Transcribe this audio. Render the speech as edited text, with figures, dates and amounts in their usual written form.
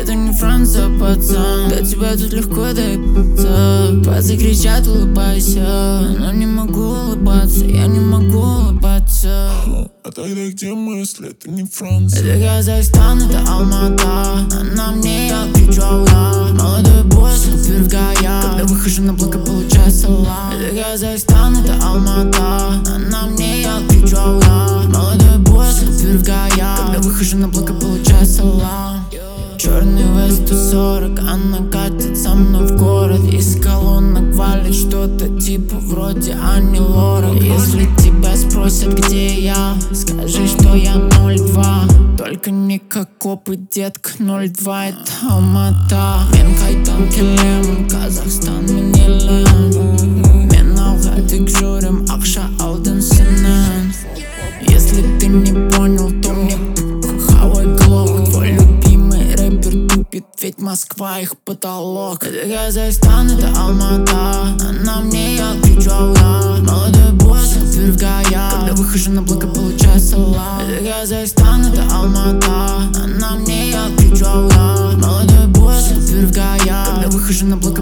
Это не Франция, пацан. До тебя тут легко доебаться. Пацаны кричат, улыбайся, но не могу улыбаться, я не могу улыбаться. А тогда где мысли? Это не Франция. Это Казахстан, это Алмата. Она мне, я кричу аура. Молодой босс, упер в гая. Когда выхожу на блок, получаю салам. Это Казахстан, это Алмата. Она мне, я кричу аура. Молодой босс, упер в гая. Когда выхожу на блок, получаю салам. Черный вест 140, она катит со мной в город. Из колонок валит что-то типа вроде Ани Лорак. Если тебя спросят, где я, скажи, что я 02. Только не как копы, детка, 02 это Алмата. Мен қайтам келемін, Казахстан мен елім. Мен алға тек жүрем, ақша алдын сенен. Если ты не понял, то мне хавай глок. Твой любимый рэпер тупит, ведь Москва их потолок. Это Казахстан, это Алмата. Она мне, я кричу аура. Молодой босс, упер в гая. Когда выхожу на блок, получаю салам. Это Казахстан, это Алмата. Она мне, я кричу аура. Молодой босс, упер в гая. Когда выхожу на блок,